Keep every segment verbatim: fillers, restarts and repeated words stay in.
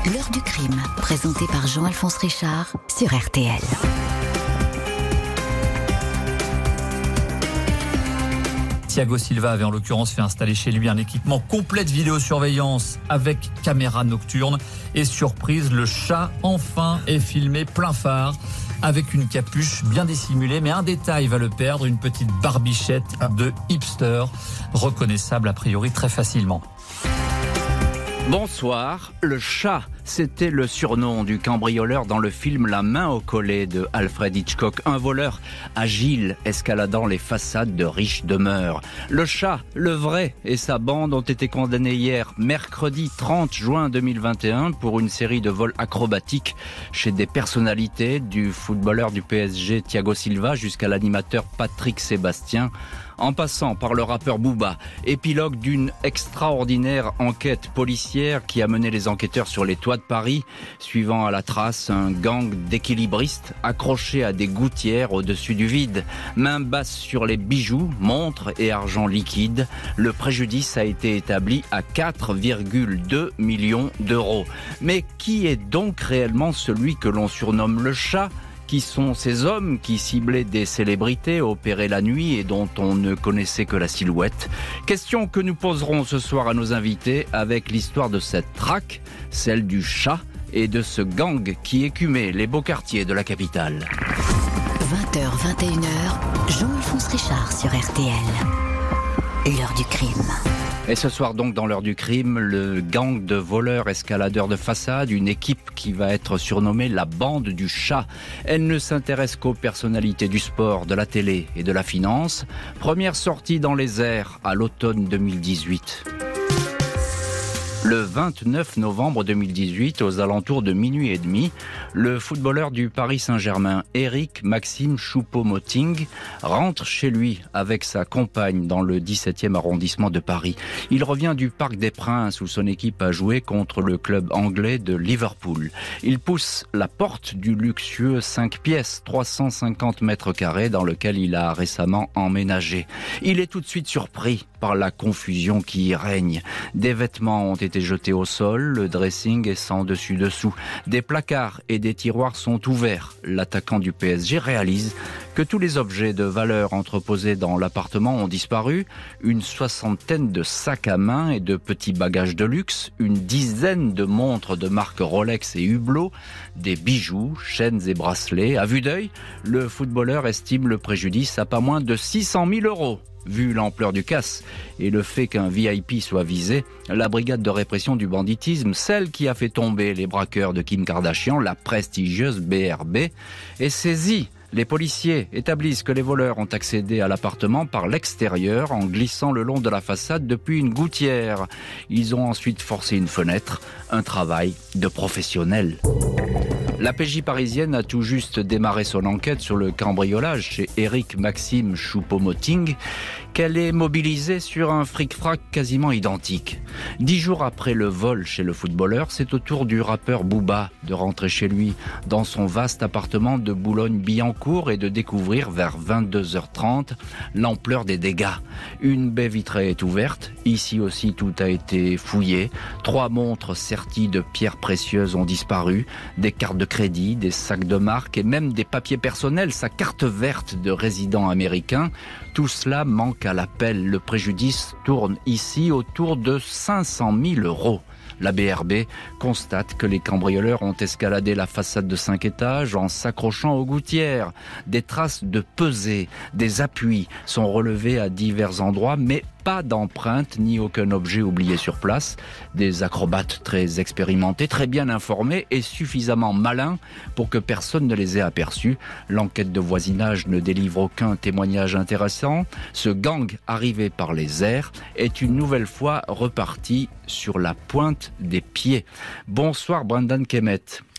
L'heure du crime, présenté par Jean-Alphonse Richard sur R T L. Thiago Silva avait en l'occurrence fait installer chez lui un équipement complet de vidéosurveillance avec caméra nocturne. Et surprise, le chat enfin est filmé plein phare avec une capuche bien dissimulée. Mais un détail va le perdre, une petite barbichette de hipster, reconnaissable a priori très facilement. Bonsoir, le chat, c'était le surnom du cambrioleur dans le film La main au collet de Alfred Hitchcock. Un voleur agile escaladant les façades de riches demeures. Le chat, le vrai, et sa bande ont été condamnés hier, mercredi trente juin deux mille vingt et un, pour une série de vols acrobatiques chez des personnalités, du footballeur du P S G Thiago Silva jusqu'à l'animateur Patrick Sébastien, en passant par le rappeur Booba. Épilogue d'une extraordinaire enquête policière qui a mené les enquêteurs sur les toits de Paris, suivant à la trace un gang d'équilibristes accrochés à des gouttières au-dessus du vide. Main basse sur les bijoux, montres et argent liquide. Le préjudice a été établi à quatre virgule deux millions d'euros. Mais qui est donc réellement celui que l'on surnomme le chat ? Qui sont ces hommes qui ciblaient des célébrités, opéraient la nuit et dont on ne connaissait que la silhouette? Question que nous poserons ce soir à nos invités avec l'histoire de cette traque, celle du chat et de ce gang qui écumait les beaux quartiers de la capitale. vingt heures vingt et une heures, Jean-Alphonse Richard sur R T L. L'heure du crime. Et ce soir donc dans l'heure du crime, le gang de voleurs escaladeurs de façade, une équipe qui va être surnommée la bande du chat. Elle ne s'intéresse qu'aux personnalités du sport, de la télé et de la finance. Première sortie dans les airs à l'automne deux mille dix-huit. Le vingt-neuf novembre deux mille dix-huit, aux alentours de minuit et demi, le footballeur du Paris Saint-Germain, Éric Maxime Choupo-Moting, rentre chez lui avec sa compagne dans le dix-septième arrondissement de Paris. Il revient du Parc des Princes où son équipe a joué contre le club anglais de Liverpool. Il pousse la porte du luxueux cinq pièces, trois cent cinquante mètres carrés, dans lequel il a récemment emménagé. Il est tout de suite surpris par la confusion qui y règne. Des vêtements ont été jetés au sol, le dressing est sans dessus-dessous. Des placards et des tiroirs sont ouverts. L'attaquant du P S G réalise que tous les objets de valeur entreposés dans l'appartement ont disparu. Une soixantaine de sacs à main et de petits bagages de luxe, une dizaine de montres de marque Rolex et Hublot, des bijoux, chaînes et bracelets. À vue d'œil, le footballeur estime le préjudice à pas moins de six cent mille euros. Vu l'ampleur du casse et le fait qu'un V I P soit visé, la brigade de répression du banditisme, celle qui a fait tomber les braqueurs de Kim Kardashian, la prestigieuse B R B, est saisie. Les policiers établissent que les voleurs ont accédé à l'appartement par l'extérieur en glissant le long de la façade depuis une gouttière. Ils ont ensuite forcé une fenêtre, un travail de professionnel. La P J parisienne a tout juste démarré son enquête sur le cambriolage chez Éric Maxime Choupo-Moting, qu'elle est mobilisée sur un fric-frac quasiment identique. Dix jours après le vol chez le footballeur, c'est au tour du rappeur Booba de rentrer chez lui dans son vaste appartement de Boulogne-Billancourt et de découvrir vers vingt-deux heures trente l'ampleur des dégâts. Une baie vitrée est ouverte, ici aussi tout a été fouillé. Trois montres serties de pierres précieuses ont disparu, des cartes de crédit, des sacs de marque et même des papiers personnels, sa carte verte de résident américain. Tout cela manque à l'appel. Le préjudice tourne ici autour de cinq cent mille euros. La B R B constate que les cambrioleurs ont escaladé la façade de cinq étages en s'accrochant aux gouttières. Des traces de pesées, des appuis sont relevés à divers endroits, mais pas d'empreintes ni aucun objet oublié sur place. Des acrobates très expérimentés, très bien informés et suffisamment malins pour que personne ne les ait aperçus. L'enquête de voisinage ne délivre aucun témoignage intéressant. Ce gang arrivé par les airs est une nouvelle fois reparti sur la pointe des pieds. Bonsoir Brendan Kemet.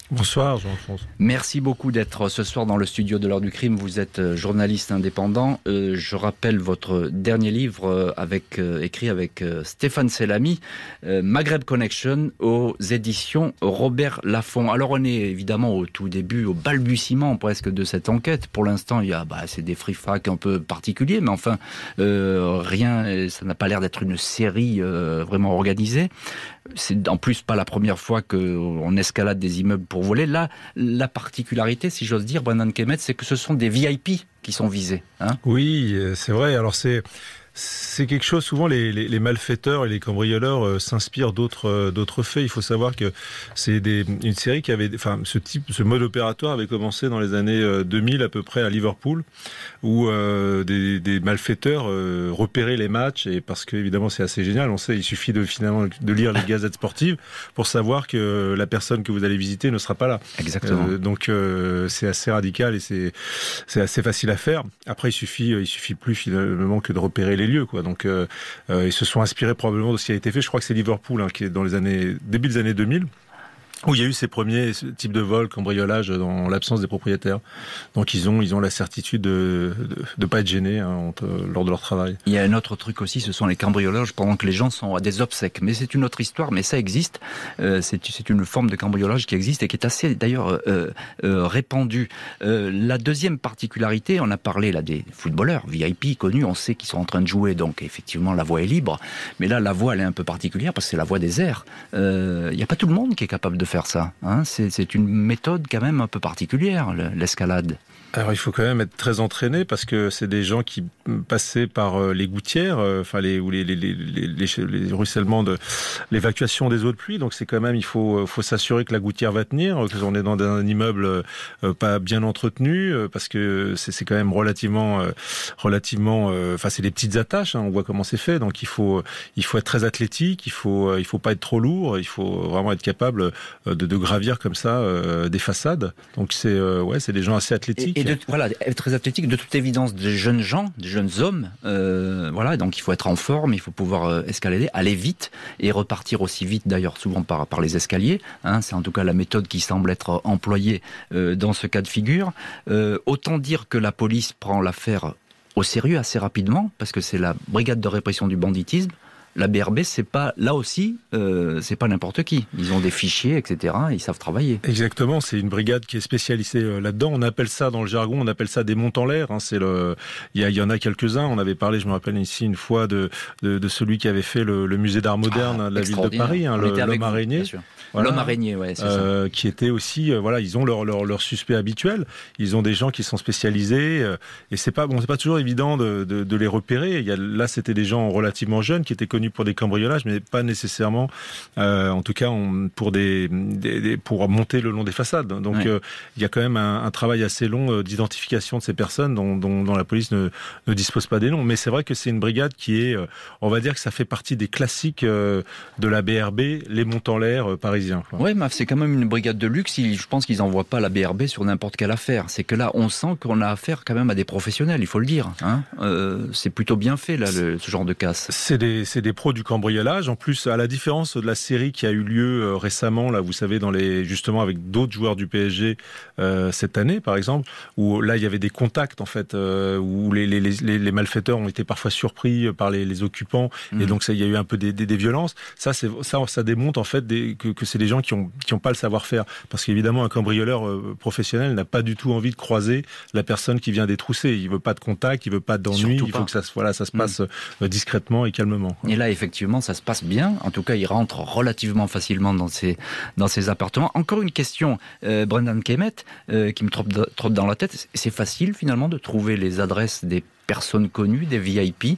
Bonsoir Jean-Alphonse. Merci beaucoup d'être ce soir dans le studio de l'heure du crime. Vous êtes journaliste indépendant. Euh, je rappelle votre dernier livre euh, avec, euh, écrit avec euh, Stéphane Selamy, euh, Maghreb Connection, aux éditions Robert Laffont. Alors on est évidemment au tout début, au balbutiement presque de cette enquête. Pour l'instant, il y a, bah, c'est des fric-frac un peu particuliers, mais enfin, euh, rien, ça n'a pas l'air d'être une série euh, vraiment organisée. C'est en plus pas la première fois qu'on escalade des immeubles pour voler. Là, la particularité, si j'ose dire, Brendan Kemet, c'est que ce sont des V I P qui sont visés. Hein oui, c'est vrai. Alors c'est... C'est quelque chose, souvent les, les, les malfaiteurs et les cambrioleurs euh, s'inspirent d'autres euh, d'autres faits. Il faut savoir que c'est des, une série qui avait, enfin, ce type, ce mode opératoire avait commencé dans les années euh, deux mille à peu près à Liverpool, où euh, des, des malfaiteurs euh, repéraient les matchs, et parce que évidemment c'est assez génial. On sait, il suffit de finalement de lire les gazettes sportives pour savoir que la personne que vous allez visiter ne sera pas là. Exactement. Euh, donc euh, c'est assez radical et c'est c'est assez facile à faire. Après il suffit il suffit plus finalement que de repérer les lieux, quoi. Donc euh, euh, ils se sont inspirés probablement de ce qui a été fait. Je crois que c'est Liverpool, hein, qui est dans les années début des années deux mille, où il y a eu ces premiers types de vols, cambriolages dans l'absence des propriétaires. Donc ils ont ils ont la certitude de de, de pas être gênés, hein, lors de leur travail. Il y a un autre truc aussi, ce sont les cambriolages pendant que les gens sont à des obsèques. Mais c'est une autre histoire, mais ça existe. Euh, c'est c'est une forme de cambriolage qui existe et qui est assez d'ailleurs euh, euh, répandue. Euh, la deuxième particularité, on a parlé là des footballeurs V I P connus, on sait qu'ils sont en train de jouer, donc effectivement la voie est libre. Mais là la voie elle est un peu particulière parce que c'est la voie des airs. Euh, il n'y a pas tout le monde qui est capable de faire ça. Hein, c'est, c'est une méthode quand même un peu particulière, l'escalade. Alors il faut quand même être très entraîné parce que c'est des gens qui passaient par les gouttières, enfin les ou les les les les, les, les ruissellements de l'évacuation des eaux de pluie. Donc c'est quand même il faut faut s'assurer que la gouttière va tenir, que on est dans un immeuble euh, pas bien entretenu, euh, parce que c'est c'est quand même relativement euh, relativement enfin euh, c'est des petites attaches, hein, on voit comment c'est fait. Donc il faut il faut être très athlétique, il faut il faut pas être trop lourd, il faut vraiment être capable de, de gravir comme ça euh, des façades. Donc c'est euh, ouais c'est des gens assez athlétiques. Et, et de, voilà, être très athlétique, de toute évidence, des jeunes gens, des jeunes hommes, euh, voilà, donc il faut être en forme, il faut pouvoir euh, escalader, aller vite et repartir aussi vite, d'ailleurs, souvent par, par les escaliers. Hein, c'est en tout cas la méthode qui semble être employée euh, dans ce cas de figure. Euh, autant dire que la police prend l'affaire au sérieux assez rapidement, parce que c'est la brigade de répression du banditisme. La B R B, c'est pas, là aussi, euh, c'est pas n'importe qui. Ils ont des fichiers, et cetera. Ils savent travailler. Exactement, c'est une brigade qui est spécialisée euh, là-dedans. On appelle ça, dans le jargon, on appelle ça des montes en l'air. Hein, c'est le, il y, a, il y en a quelques-uns. On avait parlé, je me rappelle ici une fois de, de, de celui qui avait fait le, le musée d'art moderne ah, de la ville de Paris, hein, le, l'homme araignée. Voilà. L'homme araignée, ouais, c'est euh, ça. Qui était aussi, euh, voilà, ils ont leur, leur, leur suspect habituel. Ils ont des gens qui sont spécialisés, euh, et c'est pas, bon, c'est pas toujours évident de, de, de les repérer. Il y a, là, c'était des gens relativement jeunes qui étaient connus pour des cambriolages, mais pas nécessairement, euh, en tout cas, on, pour des, des, des, pour monter le long des façades. Donc, ouais. euh, il y a quand même un, un travail assez long euh, d'identification de ces personnes dont, dont, dont la police ne, ne dispose pas des noms. Mais c'est vrai que c'est une brigade qui est, euh, on va dire que ça fait partie des classiques euh, de la B R B, les montes en l'air euh, parisiens. Oui, mais c'est quand même une brigade de luxe. Je pense qu'ils n'envoient pas la B R B sur n'importe quelle affaire. C'est que là, on sent qu'on a affaire quand même à des professionnels, il faut le dire. Hein euh, c'est plutôt bien fait, là, le, ce genre de casse. C'est des, c'est des pros du cambriolage. En plus, à la différence de la série qui a eu lieu euh, récemment, là, vous savez, dans les, justement avec d'autres joueurs du P S G euh, cette année, par exemple, où là, il y avait des contacts, en fait, euh, où les, les, les, les malfaiteurs ont été parfois surpris par les, les occupants, mmh. et donc ça, il y a eu un peu des, des, des violences. Ça, c'est, ça, ça démontre en fait des, que, que c'est des gens qui ont qui ont pas le savoir-faire, parce qu'évidemment un cambrioleur euh, professionnel n'a pas du tout envie de croiser la personne qui vient détrousser. Il veut pas de contact, il veut pas d'ennui, il faut que ça voilà ça se passe mmh. euh, discrètement et calmement, quoi. Et là effectivement ça se passe bien. En tout cas il rentre relativement facilement dans ses dans ses appartements. Encore une question, euh, Brendan Kemet, euh, qui me trotte, trotte dans la tête. C'est facile finalement de trouver les adresses des personnes connues, des V I P.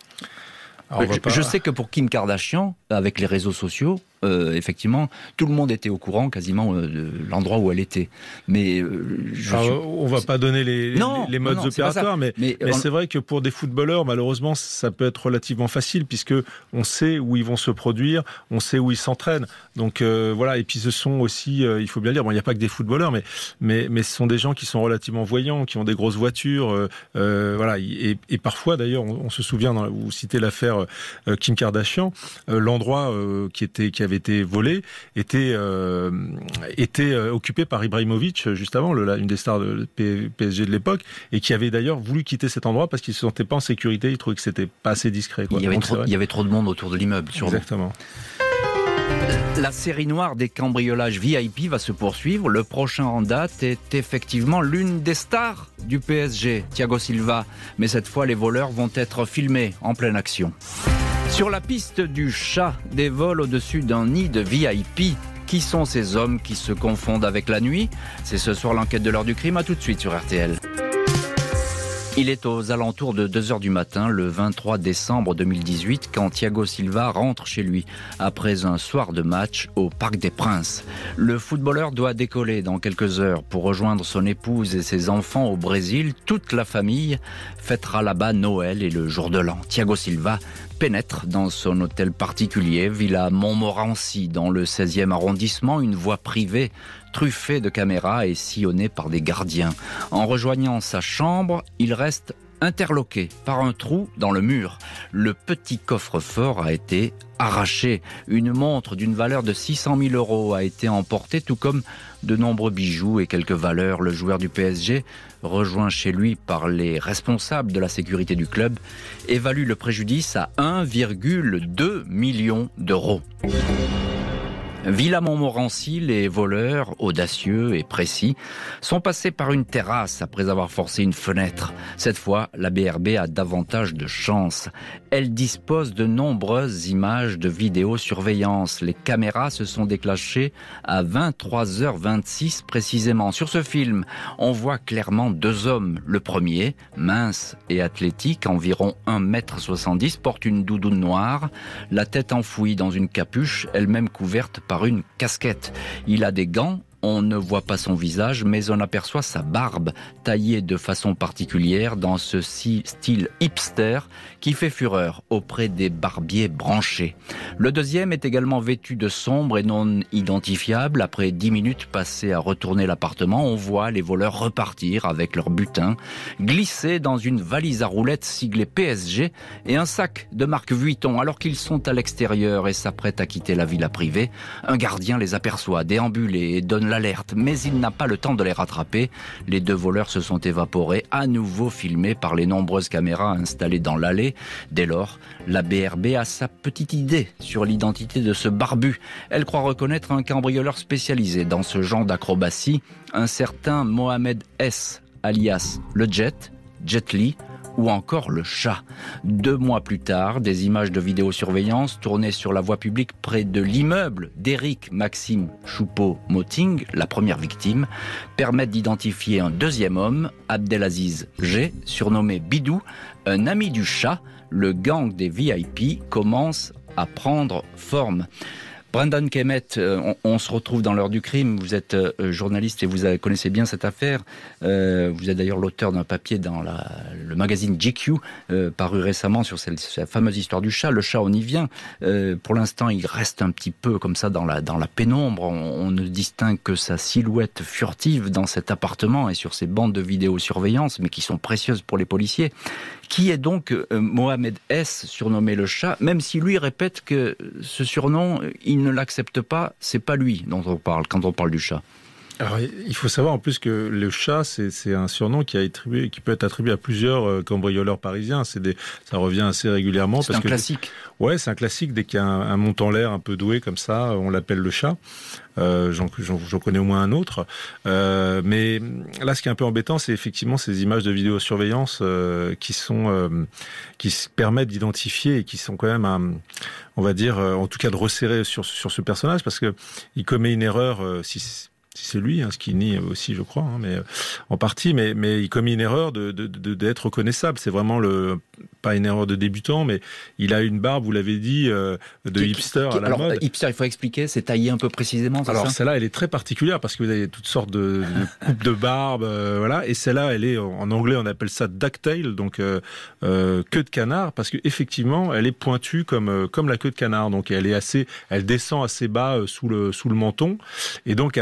Alors, je, pas... je sais que pour Kim Kardashian, avec les réseaux sociaux, euh, effectivement, tout le monde était au courant quasiment euh, de l'endroit où elle était. Mais euh, je Alors, suis... on va pas donner les, non, les modes non, non, opératoires, mais, mais, mais on... c'est vrai que pour des footballeurs, malheureusement, ça peut être relativement facile puisque on sait où ils vont se produire, on sait où ils s'entraînent. Donc euh, voilà. Et puis ce sont aussi, euh, il faut bien le dire, bon, il n'y a pas que des footballeurs, mais mais mais ce sont des gens qui sont relativement voyants, qui ont des grosses voitures, euh, euh, voilà. Et, et parfois, d'ailleurs, on, on se souvient, dans, vous citez l'affaire euh, Kim Kardashian, euh, l'endroit euh, qui était qui avait été volé était euh, était euh, occupé par Ibrahimovic juste avant, le, la, une des stars de P S G de l'époque, et qui avait d'ailleurs voulu quitter cet endroit parce qu'il se sentait pas en sécurité, il trouvait que c'était pas assez discret, quoi. Il y avait, trop, il y avait trop de monde autour de l'immeuble. Exactement. La série noire des cambriolages V I P va se poursuivre. Le prochain en date est effectivement l'une des stars du P S G, Thiago Silva. Mais cette fois, les voleurs vont être filmés en pleine action. Sur la piste du chat, des vols au-dessus d'un nid de V I P. Qui sont ces hommes qui se confondent avec la nuit? C'est ce soir l'enquête de l'heure du crime. À tout de suite sur R T L. Il est aux alentours de deux heures du matin, le vingt-trois décembre deux mille dix-huit, quand Thiago Silva rentre chez lui après un soir de match au Parc des Princes. Le footballeur doit décoller dans quelques heures pour rejoindre son épouse et ses enfants au Brésil. Toute la famille fêtera là-bas Noël et le jour de l'an. Thiago Silva pénètre dans son hôtel particulier, Villa Montmorency, dans le seizième arrondissement, une voie privée truffée de caméras et sillonnée par des gardiens. En rejoignant sa chambre, il reste interloqué par un trou dans le mur. Le petit coffre-fort a été arraché. Une montre d'une valeur de six cent mille euros a été emportée, tout comme de nombreux bijoux et quelques valeurs. Le joueur du P S G, rejoint chez lui par les responsables de la sécurité du club, évalue le préjudice à un virgule deux million d'euros. Villa Montmorency, les voleurs, audacieux et précis, sont passés par une terrasse après avoir forcé une fenêtre. Cette fois, la B R B a davantage de chance. Elle dispose de nombreuses images de vidéosurveillance. Les caméras se sont déclenchées à vingt-trois heures vingt-six précisément. Sur ce film, on voit clairement deux hommes. Le premier, mince et athlétique, environ un mètre soixante-dix, porte une doudoune noire, la tête enfouie dans une capuche, elle-même couverte par une casquette. Il a des gants. On ne voit pas son visage, mais on aperçoit sa barbe, taillée de façon particulière dans ce style hipster qui fait fureur auprès des barbiers branchés. Le deuxième est également vêtu de sombre et non identifiable. Après dix minutes passées à retourner l'appartement, on voit les voleurs repartir avec leur butin, glisser dans une valise à roulettes siglée P S G et un sac de marque Vuitton. Alors qu'ils sont à l'extérieur et s'apprêtent à quitter la villa privée, un gardien les aperçoit déambuler et donne l'alerte, mais il n'a pas le temps de les rattraper. Les deux voleurs se sont évaporés, à nouveau filmés par les nombreuses caméras installées dans l'allée. Dès lors, la B R B a sa petite idée sur l'identité de ce barbu. Elle croit reconnaître un cambrioleur spécialisé dans ce genre d'acrobatie, un certain Mohamed S, alias le Jet, Jet Li, ou encore le chat. Deux mois plus tard, des images de vidéosurveillance tournées sur la voie publique près de l'immeuble d'Éric Maxime Choupeau-Moting, la première victime, permettent d'identifier un deuxième homme, Abdelaziz G, surnommé Bidou, un ami du chat. Le gang des V I P commence à prendre forme. Brendan Kemet, on, on se retrouve dans l'heure du crime. Vous êtes euh, journaliste et vous avez, connaissez bien cette affaire. Euh, vous êtes d'ailleurs l'auteur d'un papier dans la, le magazine G Q, euh, paru récemment sur cette, cette fameuse histoire du chat. Le chat, on y vient. Euh, pour l'instant, il reste un petit peu comme ça dans la, dans la pénombre. On, on ne distingue que sa silhouette furtive dans cet appartement et sur ces bandes de vidéosurveillance, mais qui sont précieuses pour les policiers. Qui est donc euh, Mohamed S, surnommé le chat, même si lui répète que ce surnom, il ne l'accepte pas, c'est pas lui dont on parle quand on parle du chat. Alors, il faut savoir en plus que le chat, c'est, c'est un surnom qui, a attribué, qui peut être attribué à plusieurs euh, cambrioleurs parisiens. C'est des, ça revient assez régulièrement. C'est parce un que, classique. Ouais, c'est un classique. Dès qu'il y a un, un monte en l'air un peu doué comme ça, on l'appelle le chat. Euh, j'en, j'en, j'en connais au moins un autre. Euh, mais là, ce qui est un peu embêtant, c'est effectivement ces images de vidéosurveillance euh, qui sont, euh, qui permettent d'identifier et qui sont quand même, un, on va dire, euh, en tout cas de resserrer sur sur ce personnage, parce que il commet une erreur euh, si. si c'est lui, hein, ce qu'il nie aussi, je crois, hein, mais euh, en partie, mais mais il commet une erreur de, de, de d'être reconnaissable. C'est vraiment le pas une erreur de débutant, mais il a une barbe, vous l'avez dit, euh, de qui, hipster qui, à la alors, mode. Hipster, il faut expliquer, c'est taillé un peu précisément. C'est alors ça celle-là, elle est très particulière parce que vous avez toutes sortes de, de coupes de barbe, euh, voilà. Et celle-là, elle est en anglais, on appelle ça ducktail, donc euh, euh, queue de canard, parce que effectivement, elle est pointue comme euh, comme la queue de canard, donc elle est assez, elle descend assez bas euh, sous le sous le menton, et donc après évidemment.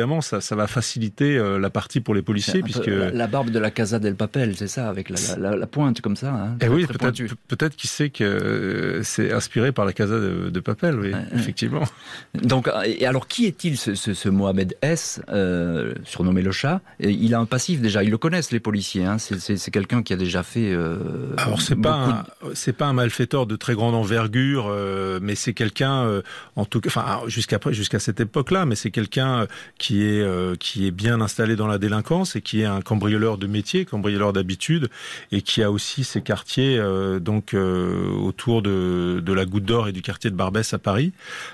évidemment, ça, ça va faciliter euh, la partie pour les policiers, puisque la, la barbe de la Casa del Papel, c'est ça, avec la, la, la pointe comme ça. Hein, et oui, peut-être, peut-être qui sait que c'est inspiré par la Casa de, de Papel, oui, ouais, effectivement. Donc, et alors, qui est-il ce, ce, ce Mohamed S, euh, surnommé le chat? Il a un passif déjà, ils le connaissent les policiers. Hein, c'est, c'est, c'est quelqu'un qui a déjà fait. Euh, alors, c'est pas, un, de... c'est pas un malfaiteur de très grande envergure, euh, mais c'est quelqu'un, euh, en tout cas, enfin, jusqu'à jusqu'à cette époque-là, mais c'est quelqu'un qui est euh, qui est bien installé dans la délinquance et qui est un cambrioleur de métier, cambrioleur d'habitude, et qui a aussi ses quartiers euh, donc euh, autour de de la Goutte d'Or et du quartier de Barbès à Paris.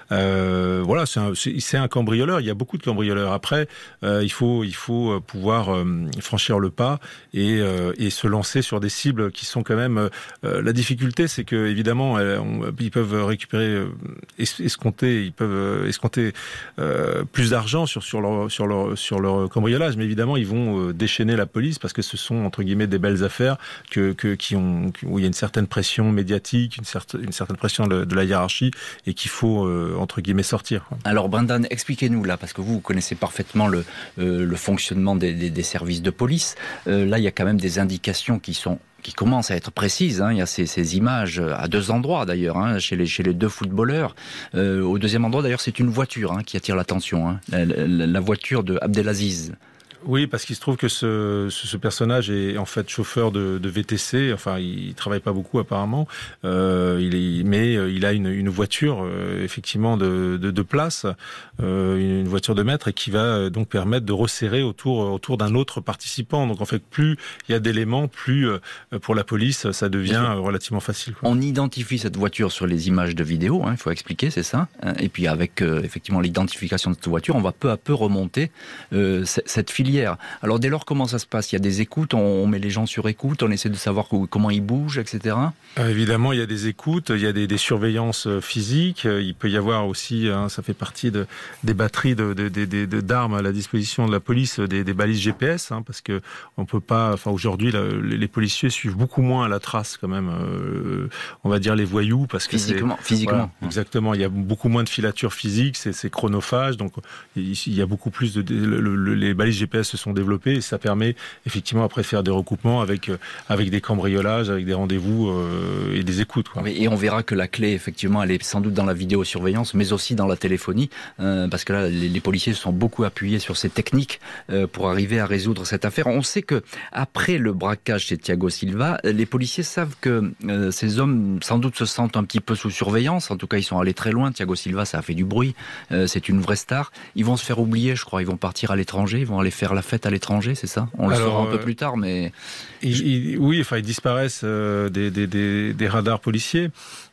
Euh, voilà, c'est un, c'est, c'est un cambrioleur. Il y a beaucoup de cambrioleurs. Après, euh, il faut il faut pouvoir euh, franchir le pas et euh, et se lancer sur des cibles qui sont quand même. Euh, la difficulté, c'est que évidemment, euh, on, ils peuvent récupérer, euh, escompter, ils peuvent escompter euh, plus d'argent sur sur leur sur leur sur leur cambriolage, mais évidemment, ils vont euh, déchaîner la police parce que ce sont entre guillemets des belles affaires que que qui ont où il y a une certaine pression médiatique, une certaine une certaine pression de, de la hiérarchie et qu'il faut euh, entre guillemets sortir. Alors Brendan, expliquez-nous là, parce que vous, vous connaissez parfaitement le euh, le fonctionnement des, des, des services de police. Euh, là, il y a quand même des indications qui sont qui commencent à être précises. Hein. Il y a ces, ces images à deux endroits d'ailleurs, hein, chez les chez les deux footballeurs. Euh, au deuxième endroit d'ailleurs, c'est une voiture hein, qui attire l'attention, hein, la, la, la voiture de Abdelaziz. Oui, parce qu'il se trouve que ce, ce, ce personnage est en fait chauffeur de, de V T C. Enfin, il travaille pas beaucoup apparemment. Euh, il est, mais il a une, une voiture euh, effectivement de, de, de place, euh, une voiture de maître, et qui va donc permettre de resserrer autour autour d'un autre participant. Donc en fait, plus il y a d'éléments, plus euh, pour la police, ça devient relativement facile, quoi. On identifie cette voiture sur les images de vidéo. Il hein, faut expliquer, c'est ça. Et puis avec euh, effectivement l'identification de cette voiture, on va peu à peu remonter euh, cette filière. Alors dès lors, comment ça se passe? Il y a des écoutes, on met les gens sur écoute, on essaie de savoir comment ils bougent, et cetera. Euh, évidemment, il y a des écoutes, il y a des, des surveillances physiques, il peut y avoir aussi, hein, ça fait partie de, des batteries de, de, de, de, d'armes à la disposition de la police, des, des balises G P S, hein, parce que on peut pas, enfin aujourd'hui, là, les policiers suivent beaucoup moins à la trace quand même, euh, on va dire les voyous, parce que physiquement, c'est, physiquement, voilà, exactement, il y a beaucoup moins de filature physique, c'est, c'est chronophage, donc il y a beaucoup plus de, de, de, de les balises G P S se sont développées et ça permet effectivement après de faire des recoupements avec avec des cambriolages, avec des rendez-vous euh, et des écoutes, quoi. Oui, et on verra que la clé effectivement elle est sans doute dans la vidéosurveillance, mais aussi dans la téléphonie, euh, parce que là les, les policiers se sont beaucoup appuyés sur ces techniques euh, pour arriver à résoudre cette affaire. On sait que après le braquage chez Thiago Silva, les policiers savent que euh, ces hommes sans doute se sentent un petit peu sous surveillance. En tout cas, ils sont allés très loin. Thiago Silva, ça a fait du bruit. Euh, c'est une vraie star. Ils vont se faire oublier, je crois. Ils vont partir à l'étranger. Ils vont aller faire la fête à l'étranger, c'est ça? On le Alors, saura un peu plus tard, mais... Il, il, oui, enfin, ils disparaissent euh, des, des, des, des radars policiers.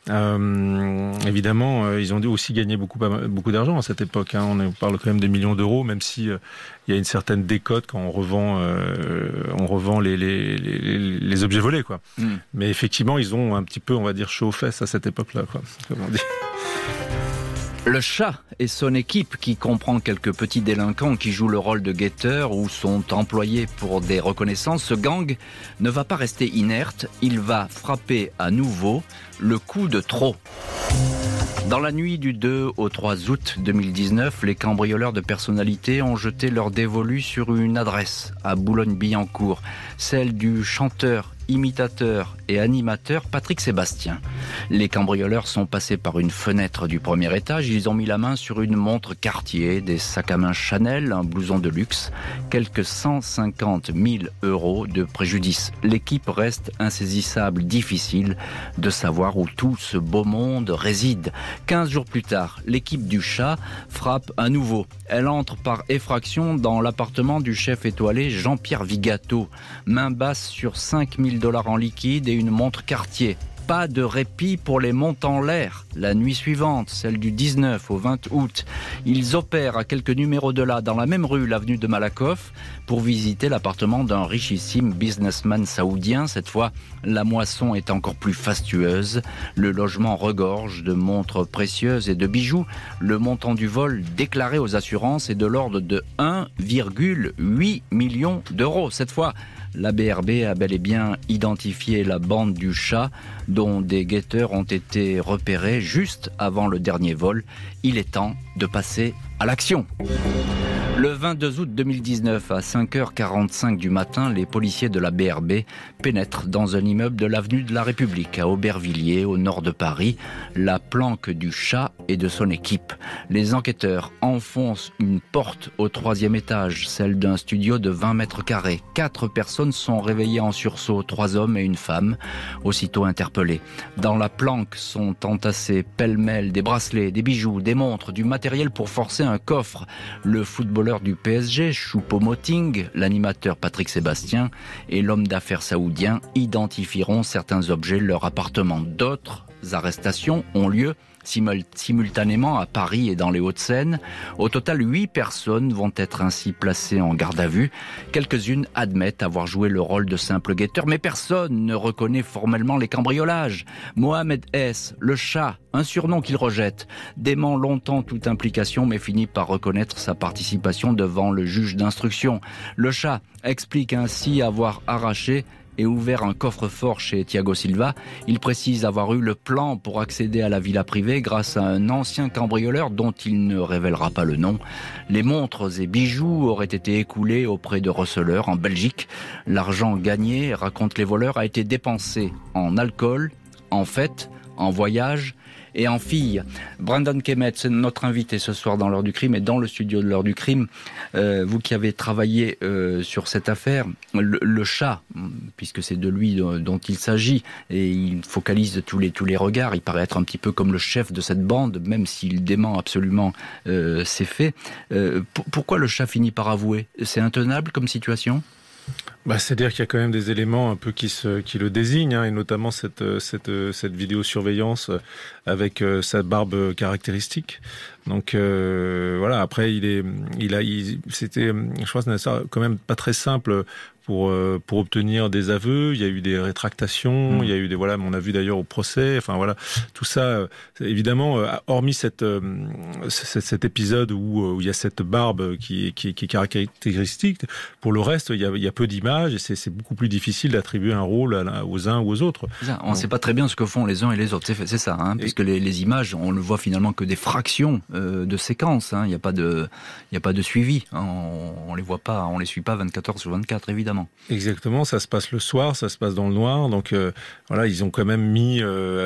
Euh, évidemment, euh, ils ont aussi gagné beaucoup, beaucoup d'argent à cette époque, hein. On parle quand même de millions d'euros, même si euh, il y a une certaine décote quand on revend, euh, on revend les, les, les, les objets volés, quoi. Mm. Mais effectivement, ils ont un petit peu, on va dire, chaud aux fesses à cette époque-là, quoi, comme on dit. Le chat et son équipe, qui comprend quelques petits délinquants qui jouent le rôle de guetteurs ou sont employés pour des reconnaissances, ce gang ne va pas rester inerte, il va frapper à nouveau le coup de trop. Dans la nuit du deux au trois août deux mille dix-neuf, les cambrioleurs de personnalité ont jeté leur dévolu sur une adresse à Boulogne-Billancourt, celle du chanteur, imitateur et animateur Patrick Sébastien. Les cambrioleurs sont passés par une fenêtre du premier étage, ils ont mis la main sur une montre Cartier, des sacs à main Chanel, un blouson de luxe, quelques cent cinquante mille euros de préjudice. L'équipe reste insaisissable, difficile de savoir où tout ce beau monde réside. Quinze jours plus tard, l'équipe du chat frappe à nouveau. Elle entre par effraction dans l'appartement du chef étoilé Jean-Pierre Vigato. Main basse sur cinq mille dollars en liquide et une montre Cartier. Pas de répit pour les montants en l'air. La nuit suivante, celle du dix-neuf au vingt août, ils opèrent à quelques numéros de là, dans la même rue, l'avenue de Malakoff, pour visiter l'appartement d'un richissime businessman saoudien. Cette fois, la moisson est encore plus fastueuse. Le logement regorge de montres précieuses et de bijoux. Le montant du vol déclaré aux assurances est de l'ordre de un virgule huit million d'euros. Cette fois, la B R B a bel et bien identifié la bande du chat, dont des guetteurs ont été repérés juste avant le dernier vol. Il est temps de passer à l'action. Le vingt-deux août deux mille dix-neuf, à cinq heures quarante-cinq du matin, les policiers de la B R B pénètrent dans un immeuble de l'avenue de la République, à Aubervilliers, au nord de Paris, la planque du chat et de son équipe. Les enquêteurs enfoncent une porte au troisième étage, celle d'un studio de vingt mètres carrés. Quatre personnes sont réveillées en sursaut, trois hommes et une femme, aussitôt interpellés. Dans la planque sont entassés pêle-mêle des bracelets, des bijoux, des montres, du matériel pour forcer un coffre. Le footballeur du P S G, Choupo-Moting, l'animateur Patrick Sébastien et l'homme d'affaires saoudien identifieront certains objets de leur appartement. D'autres arrestations ont lieu simultanément à Paris et dans les Hauts-de-Seine. Au total, huit personnes vont être ainsi placées en garde à vue. Quelques-unes admettent avoir joué le rôle de simple guetteur, mais personne ne reconnaît formellement les cambriolages. Mohamed S, le chat, un surnom qu'il rejette, dément longtemps toute implication, mais finit par reconnaître sa participation devant le juge d'instruction. Le chat explique ainsi avoir arraché et ouvert un coffre-fort chez Thiago Silva. Il précise avoir eu le plan pour accéder à la villa privée grâce à un ancien cambrioleur dont il ne révélera pas le nom. Les montres et bijoux auraient été écoulés auprès de receleurs en Belgique. L'argent gagné, racontent les voleurs, a été dépensé en alcool, en fêtes, en voyage et en filles. Brendan Kemet, c'est notre invité ce soir dans l'heure du crime et dans le studio de l'heure du crime. Euh, vous qui avez travaillé euh, sur cette affaire, le, le chat, puisque c'est de lui dont il s'agit, et il focalise tous les, tous les regards, il paraît être un petit peu comme le chef de cette bande, même s'il dément absolument euh, ses faits. Euh, p- pourquoi le chat finit par avouer ? C'est intenable comme situation ? Bah, c'est-à-dire qu'il y a quand même des éléments un peu qui, se, qui le désignent, hein, et notamment cette, cette, cette vidéosurveillance avec euh, sa barbe caractéristique. Donc euh, voilà, après il est, il a, il, c'était, je pense que c'est quand même pas très simple pour pour obtenir des aveux. Il y a eu des rétractations, mmh. il y a eu des voilà, on a vu d'ailleurs au procès. Enfin voilà, tout ça, évidemment, hormis cette, cet, cet épisode où, où il y a cette barbe qui qui, qui est caractéristique. Pour le reste, il y a, il y a peu d'images et c'est, c'est beaucoup plus difficile d'attribuer un rôle à, aux uns ou aux autres. Ça, on ne sait pas très bien ce que font les uns et les autres. C'est, c'est ça, hein, puisque les, les images, on ne voit finalement que des fractions euh, de séquences. Hein. Il n'y a pas de, il n'y a pas de suivi. Hein. On, on les voit pas, on les suit pas vingt-quatre heures sur vingt-quatre, évidemment. Exactement, ça se passe le soir, ça se passe dans le noir. Donc euh, voilà, ils ont quand même mis,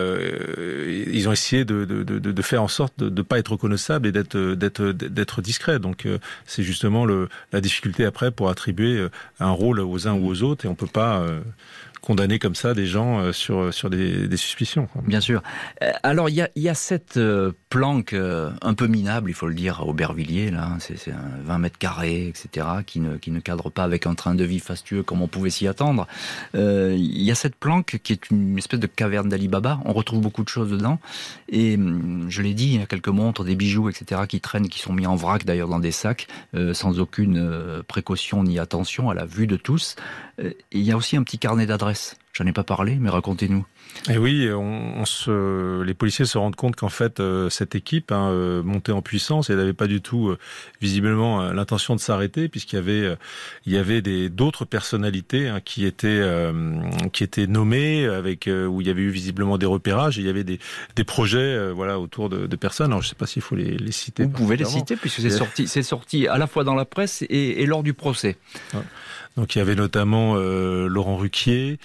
euh, ils ont essayé de, de, de, de faire en sorte de ne pas être reconnaissable et d'être, d'être, d'être discret. Donc euh, c'est justement le, la difficulté après pour attribuer un rôle aux uns ou aux autres, et on peut pas euh, condamner comme ça des gens sur sur des, des suspicions. Bien sûr. Alors il y a il y a cette euh, planque euh, un peu minable, il faut le dire, à Aubervilliers là, c'est, c'est un vingt mètres carrés, et cetera, qui ne qui ne cadre pas avec un train de vie fastueux comme on pouvait s'y attendre. Euh, il y a cette planque qui est une espèce de caverne d'Ali Baba. On retrouve beaucoup de choses dedans, et je l'ai dit, il y a quelques montres, des bijoux, et cetera, qui traînent, qui sont mis en vrac d'ailleurs dans des sacs, euh, sans aucune euh, précaution ni attention, à la vue de tous. Euh, il y a aussi un petit carnet d'adresses. J'en ai pas parlé, mais racontez-nous. Et oui, on, on se, les policiers se rendent compte qu'en fait, euh, cette équipe hein, euh, montée en puissance, elle n'avait pas du tout euh, visiblement euh, l'intention de s'arrêter, puisqu'il y avait, euh, il y avait des, d'autres personnalités hein, qui étaient, euh, qui étaient nommées, avec euh, où il y avait eu visiblement des repérages, et il y avait des, des projets, euh, voilà, autour de, de personnes. Alors je ne sais pas s'il faut les, les citer. Vous pouvez les citer, puisque c'est sorti, c'est sorti à la fois dans la presse et, et lors du procès. Ouais. Donc il y avait notamment euh, Laurent Ruquier,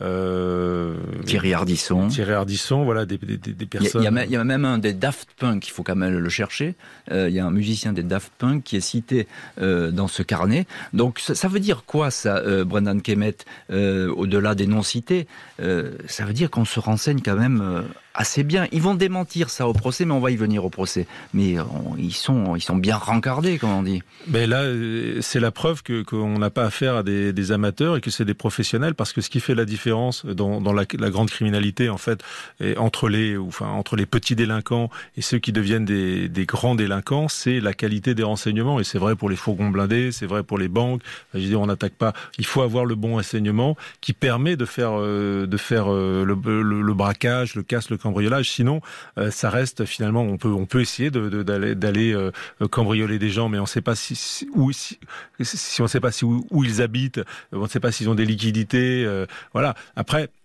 euh, Thierry Ardisson. Thierry Ardisson, voilà des, des, des personnes. Il y, a, il y a même un des Daft Punk, il faut quand même le chercher. Euh, il y a un musicien des Daft Punk qui est cité euh, dans ce carnet. Donc ça, ça veut dire quoi ça, euh, Brendan Kemet, euh, au-delà des noms cités euh, ça veut dire qu'on se renseigne quand même euh, assez bien. Ils vont démentir ça au procès, mais on va y venir au procès. Mais on, ils sont, ils sont bien rencardés, comme on dit. Mais là, c'est la preuve que qu'on n'a pas affaire à des, des amateurs et que c'est des professionnels, parce que ce qui fait la différence dans, dans la, la grande criminalité, en fait, est entre les, enfin entre les petits délinquants et ceux qui deviennent des, des grands délinquants, c'est la qualité des renseignements. Et c'est vrai pour les fourgons blindés, c'est vrai pour les banques. Je veux dire, on n'attaque pas. Il faut avoir le bon renseignement qui permet de faire, euh, de faire euh, le, le, le braquage, le casse, le cambriolage. Sinon, euh, ça reste finalement, on peut, on peut essayer de, de, d'aller, d'aller euh, cambrioler des gens, mais on ne sait pas si, si, où, si, si on ne sait pas si, où, où ils habitent, on ne sait pas s'ils ont des liquidités. Euh, voilà. Après,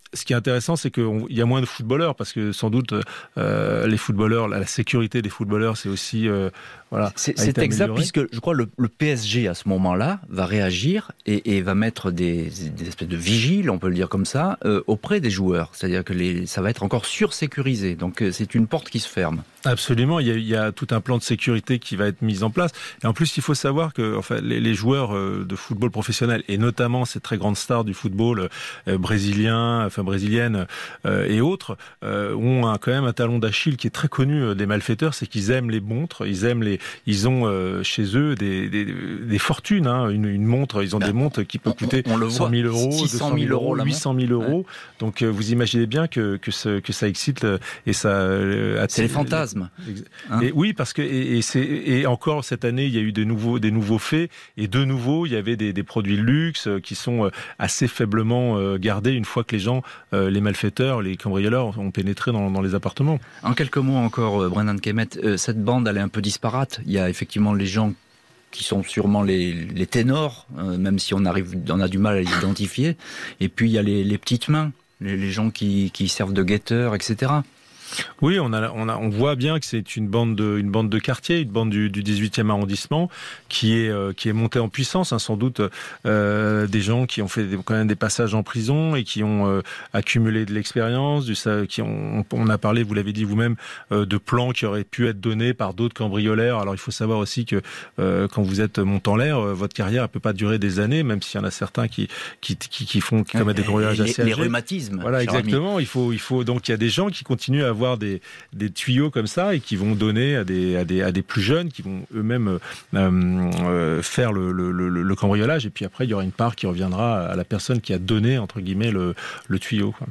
ce qui est intéressant, c'est qu'il y a moins de footballeurs, parce que sans doute, euh, les footballeurs, la, la sécurité des footballeurs, c'est aussi... Euh, voilà, c'est c'est exact, puisque je crois que le, le P S G, à ce moment-là, va réagir et, et va mettre des, des espèces de vigiles, on peut le dire comme ça, euh, auprès des joueurs. C'est-à-dire que les, ça va être encore sursécurisé. Donc c'est une porte qui se ferme. Absolument, il y, a, il y a tout un plan de sécurité qui va être mis en place. Et en plus, il faut savoir que enfin, les, les joueurs de football professionnel, et notamment ces très grandes stars du football euh, brésilien, enfin brésilienne euh, et autres, euh, ont un, quand même un talon d'Achille qui est très connu euh, des malfaiteurs, c'est qu'ils aiment les montres, ils aiment les, ils ont euh, chez eux des, des, des fortunes, hein, une, une montre, ils ont ben, des montres qui peuvent coûter on, on cent mille euros, six cent mille euros, huit cent mille euros. Ouais. Donc euh, vous imaginez bien que que, ce, que ça excite le, et ça. Euh, c'est les fantasmes. Hein et oui, parce que et, et, c'est, et encore cette année, il y a eu des nouveaux des nouveaux faits, et de nouveau, il y avait des, des produits de luxe qui sont assez faiblement gardés une fois que les gens, euh, les malfaiteurs, les cambrioleurs ont pénétré dans, dans les appartements. En quelques mots encore, Brendan Kemet, euh, cette bande elle est un peu disparate. Il y a effectivement les gens qui sont sûrement les, les ténors, euh, même si on arrive, on a du mal à les identifier. Et puis il y a les, les petites mains, les, les gens qui, qui servent de guetteurs, et cetera. Oui, on a, on a, on voit bien que c'est une bande de, une bande de quartier, une bande du, du dix-huitième arrondissement qui est, euh, qui est montée en puissance, hein, sans doute euh, des gens qui ont fait des, quand même des passages en prison et qui ont euh, accumulé de l'expérience, du, ça, qui ont, on a parlé, vous l'avez dit vous-même, euh, de plans qui auraient pu être donnés par d'autres cambrioleurs. Alors il faut savoir aussi que euh, quand vous êtes montant l'air, euh, votre carrière ne peut pas durer des années, même s'il y en a certains qui, qui, qui, qui font qui commettent des cambriolages assez âgés. Les rhumatismes. Voilà, exactement. Il faut, il faut donc il y a des gens qui continuent à avoir des, des tuyaux comme ça et qui vont donner à des, à des, à des plus jeunes qui vont eux-mêmes euh, euh, faire le, le, le, le cambriolage, et puis après il y aura une part qui reviendra à la personne qui a donné entre guillemets le, le tuyau, quoi.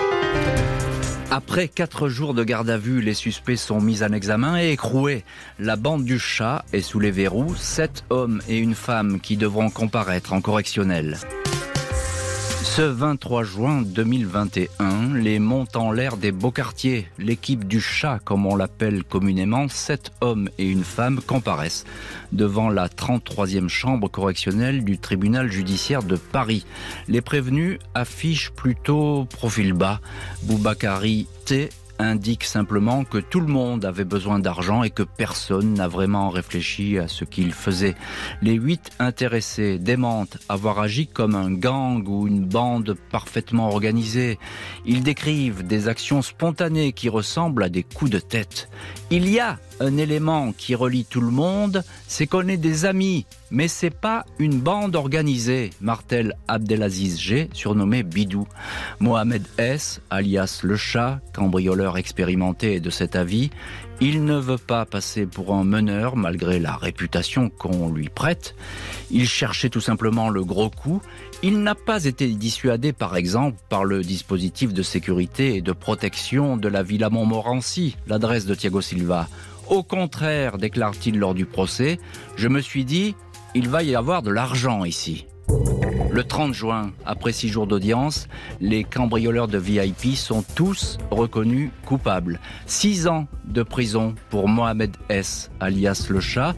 Après quatre jours de garde à vue, les suspects sont mis en examen et écroués. La bande du chat est sous les verrous. Sept hommes et une femme qui devront comparaître en correctionnel. Ce vingt-trois juin deux mille vingt et un, les montent en l'air des beaux quartiers. L'équipe du chat, comme on l'appelle communément, sept hommes et une femme comparaissent devant la trente-troisième chambre correctionnelle du tribunal judiciaire de Paris. Les prévenus affichent plutôt profil bas. Boubakari T indique simplement que tout le monde avait besoin d'argent et que personne n'a vraiment réfléchi à ce qu'il faisait. Les huit intéressés démentent avoir agi comme un gang ou une bande parfaitement organisée. Ils décrivent des actions spontanées qui ressemblent à des coups de tête. Il y a un élément qui relie tout le monde, c'est qu'on est des amis, mais c'est pas une bande organisée, martèle Abdelaziz G, surnommé Bidou. Mohamed S, alias Le Chat, cambrioleur expérimenté de cet avis, il ne veut pas passer pour un meneur malgré la réputation qu'on lui prête. Il cherchait tout simplement le gros coup. Il n'a pas été dissuadé, par exemple, par le dispositif de sécurité et de protection de la Villa Montmorency, l'adresse de Thiago Silva. Au contraire, déclare-t-il lors du procès, je me suis dit, il va y avoir de l'argent ici. Le trente juin, après six jours d'audience, les cambrioleurs de V I P sont tous reconnus coupables. Six ans de prison pour Mohamed S, alias Le Chat,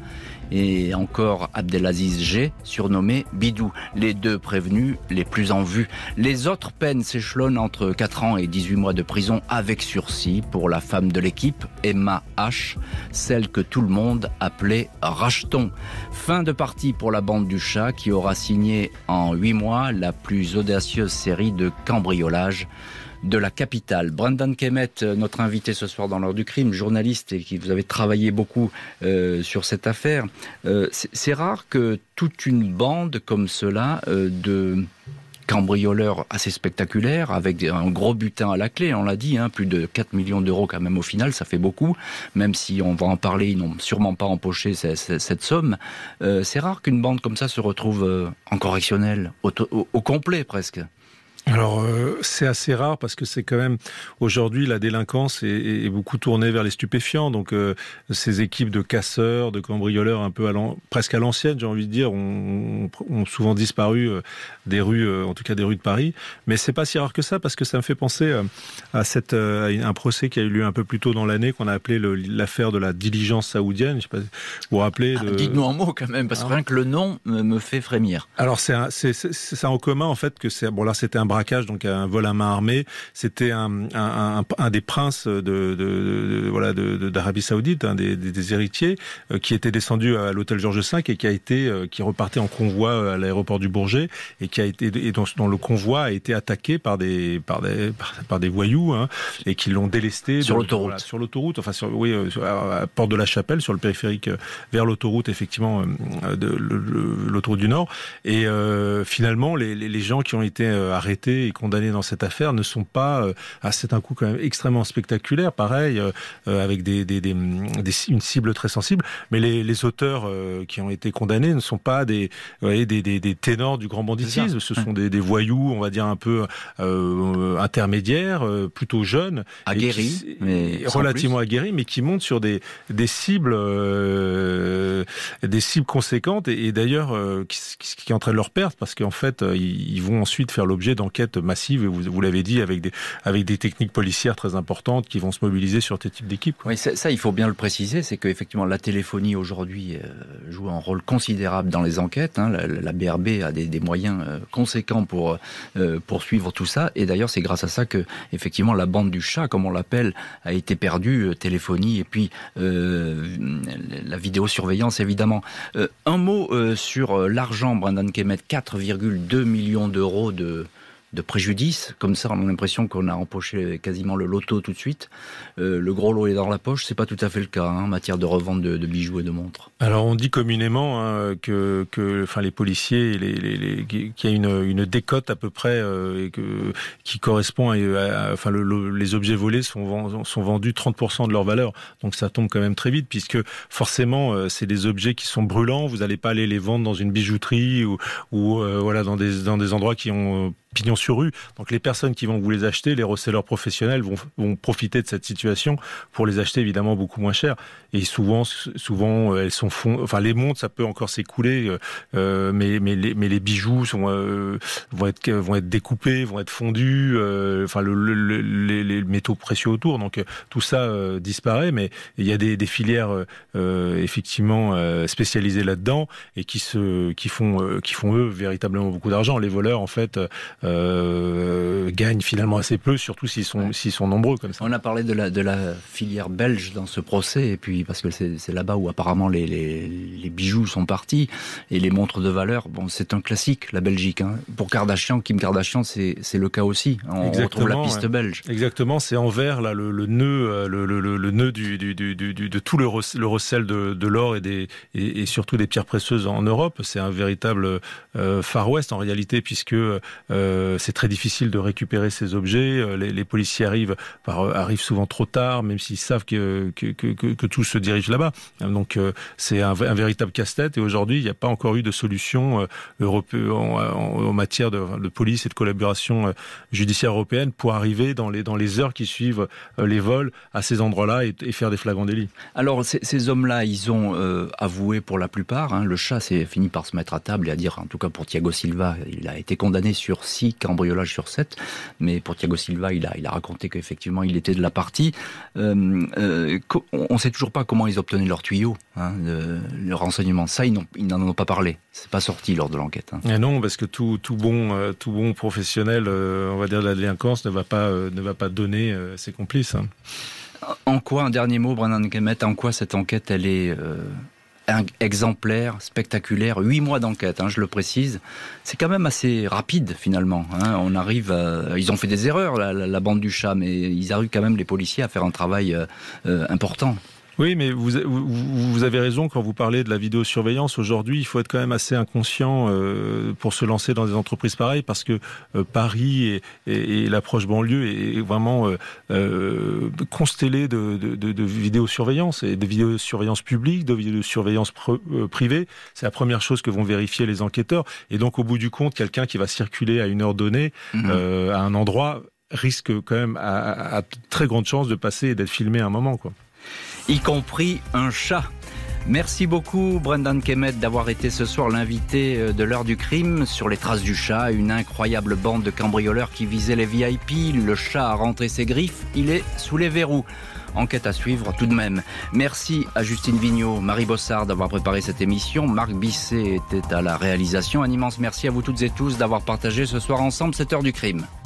et encore Abdelaziz G, surnommé Bidou, les deux prévenus les plus en vue. Les autres peines s'échelonnent entre quatre ans et dix-huit mois de prison avec sursis pour la femme de l'équipe, Emma H, celle que tout le monde appelait Racheton. Fin de partie pour la bande du chat qui aura signé en huit mois la plus audacieuse série de cambriolages de la capitale. Brendan Kemet, notre invité ce soir dans l'heure du crime, journaliste et qui vous avez travaillé beaucoup euh, sur cette affaire. Euh, c'est, c'est rare que toute une bande comme cela euh, de cambrioleurs assez spectaculaires, avec un gros butin à la clé, on l'a dit, hein, plus de quatre millions d'euros quand même au final, ça fait beaucoup, même si on va en parler, ils n'ont sûrement pas empoché cette, cette somme. Euh, c'est rare qu'une bande comme ça se retrouve euh, en correctionnel, au, au, au complet presque. Alors euh, c'est assez rare parce que c'est quand même aujourd'hui la délinquance est, est beaucoup tournée vers les stupéfiants, donc euh, ces équipes de casseurs, de cambrioleurs un peu à presque à l'ancienne, j'ai envie de dire, ont, ont souvent disparu euh, des rues, euh, en tout cas des rues de Paris. Mais c'est pas si rare que ça parce que ça me fait penser euh, à cette euh, à un procès qui a eu lieu un peu plus tôt dans l'année qu'on a appelé le, l'affaire de la diligence saoudienne. Je sais pas, vous vous rappelez de... ah, dites-nous un mot quand même parce que ah. rien que le nom me fait frémir. Alors c'est, un, c'est, c'est, c'est ça en commun en fait que c'est bon là c'était un braquage braquage, donc un vol à main armée. C'était un, un, un, un des princes de, de, de, de voilà de, de, d'Arabie Saoudite, un des, des, des héritiers, euh, qui était descendu à l'hôtel Georges cinq et qui a été, euh, qui repartait en convoi à l'aéroport du Bourget et qui a été, et dont, dont le convoi a été attaqué par des, par des, par, par des voyous, hein, et qui l'ont délesté sur de, l'autoroute, voilà, sur l'autoroute, enfin sur, oui, euh, à, à Porte de la Chapelle, sur le périphérique euh, vers l'autoroute, effectivement, euh, de le, le, l'autoroute du Nord. Et euh, finalement, les, les, les gens qui ont été euh, arrêtés et condamnés dans cette affaire ne sont pas, euh, ah, c'est un coup quand même extrêmement spectaculaire, pareil, euh, avec des, des, des, des, une cible très sensible, mais les, les auteurs euh, qui ont été condamnés ne sont pas des, vous voyez, des, des, des ténors du grand banditisme, ce sont des, des voyous, on va dire un peu euh, intermédiaires, euh, plutôt jeunes, aguerris, qui, mais relativement aguerris, mais qui montent sur des, des cibles, euh, des cibles conséquentes, et, et d'ailleurs euh, qui, qui, qui entraînent leur perte, parce qu'en fait euh, ils, ils vont ensuite faire l'objet d'enquêtes massives, et vous, vous l'avez dit, avec des, avec des techniques policières très importantes qui vont se mobiliser sur ces types d'équipes. Oui, ça, ça, il faut bien le préciser, c'est qu'effectivement la téléphonie aujourd'hui euh, joue un rôle considérable dans les enquêtes. Hein. La, la B R B a des, des moyens euh, conséquents pour euh, poursuivre tout ça, et d'ailleurs c'est grâce à ça que effectivement la bande du chat, comme on l'appelle, a été perdue, euh, téléphonie et puis euh, la vidéosurveillance évidemment. Euh, un mot euh, sur l'argent, Brendan Kemet, quatre virgule deux millions d'euros de de préjudice, comme ça on a l'impression qu'on a empoché quasiment le loto tout de suite. Euh, le gros lot est dans la poche, c'est pas tout à fait le cas hein, en matière de revente de, de bijoux et de montres. Alors on dit communément hein, que, que enfin, les policiers, les, les, les, qu'il y a une, une décote à peu près euh, et que, qui correspond à, à enfin le, le, les objets volés sont, sont vendus trente pour cent de leur valeur, donc ça tombe quand même très vite, puisque forcément euh, c'est des objets qui sont brûlants, vous n'allez pas aller les vendre dans une bijouterie ou, ou euh, voilà dans des, dans des endroits qui ont euh, pignon sur rue. Donc les personnes qui vont vous les acheter, les resellers professionnels vont, vont profiter de cette situation pour les acheter évidemment beaucoup moins cher. Et souvent, souvent elles sont fond... enfin les montres ça peut encore s'écouler, euh, mais mais les mais les bijoux sont euh, vont être vont être découpés, vont être fondus, euh, enfin le, le, le, les, les métaux précieux autour. Donc euh, tout ça euh, disparaît, mais il y a des, des filières euh, effectivement euh, spécialisées là-dedans et qui se qui font euh, qui font eux véritablement beaucoup d'argent. Les voleurs en fait Euh, gagnent finalement assez peu, surtout s'ils sont, ouais. s'ils sont nombreux comme ça. On a parlé de la, de la filière belge dans ce procès, et puis parce que c'est, c'est là-bas où apparemment les, les, les bijoux sont partis, et les montres de valeur, bon, c'est un classique, la Belgique. Hein. Pour Kardashian, Kim Kardashian, c'est, c'est le cas aussi. On Exactement, retrouve la piste ouais. belge. Exactement, c'est Anvers, là, le, le nœud, le, le, le, le nœud du, du, du, du, de tout le, rec- le recel de, de l'or et, des, et, et surtout des pierres précieuses en Europe. C'est un véritable euh, Far West en réalité, puisque euh, Euh, c'est très difficile de récupérer ces objets. Les, les policiers arrivent, par, arrivent souvent trop tard, même s'ils savent que, que, que, que tout se dirige là-bas. Donc euh, c'est un, un véritable casse-tête. Et aujourd'hui, il n'y a pas encore eu de solution euh, européenne en, en, en matière de, de police et de collaboration euh, judiciaire européenne pour arriver dans les, dans les heures qui suivent euh, les vols à ces endroits-là et, et faire des flagrants délits. Alors ces, ces hommes-là, ils ont euh, avoué pour la plupart. Hein, le chat s'est fini par se mettre à table et à dire, en tout cas pour Thiago Silva, il a été condamné sur six cambriolages sur sept, mais pour Thiago Silva, il a, il a raconté qu'effectivement il était de la partie. Euh, euh, on ne sait toujours pas comment ils obtenaient leurs tuyaux, hein, le, le renseignement. Ça, ils, n'ont, ils n'en ont pas parlé. C'est pas sorti lors de l'enquête. Hein. Et non, parce que tout, tout bon, euh, tout bon professionnel, euh, on va dire de la délinquance, ne va pas, euh, ne va pas donner euh, ses complices. Hein. En quoi, un dernier mot, Brendan Kemet, en quoi cette enquête, elle est euh, exemplaire, spectaculaire, huit mois d'enquête, hein, je le précise. C'est quand même assez rapide finalement. Hein. On arrive, à... ils ont fait des erreurs, la, la, la bande du chat, mais ils arrivent quand même, les policiers, à faire un travail euh, euh, important. Oui, mais vous, vous, vous avez raison quand vous parlez de la vidéosurveillance. Aujourd'hui, il faut être quand même assez inconscient euh, pour se lancer dans des entreprises pareilles, parce que euh, Paris et, et, et l'approche banlieue est vraiment euh, euh, constellée de, de, de, de vidéosurveillance, et de vidéosurveillance publique, de vidéosurveillance pr- euh, privée. C'est la première chose que vont vérifier les enquêteurs. Et donc, au bout du compte, quelqu'un qui va circuler à une heure donnée, mmh. euh, à un endroit, risque quand même à, à, à très grande chance de passer et d'être filmé à un moment, quoi. Y compris un chat. Merci beaucoup Brendan Kemet d'avoir été ce soir l'invité de l'heure du crime sur les traces du chat, une incroyable bande de cambrioleurs qui visait les V I P. Le chat a rentré ses griffes, il est sous les verrous. Enquête à suivre tout de même. Merci à Justine Vignot, Marie Bossard d'avoir préparé cette émission. Marc Bisset était à la réalisation. Un immense merci à vous toutes et tous d'avoir partagé ce soir ensemble cette heure du crime.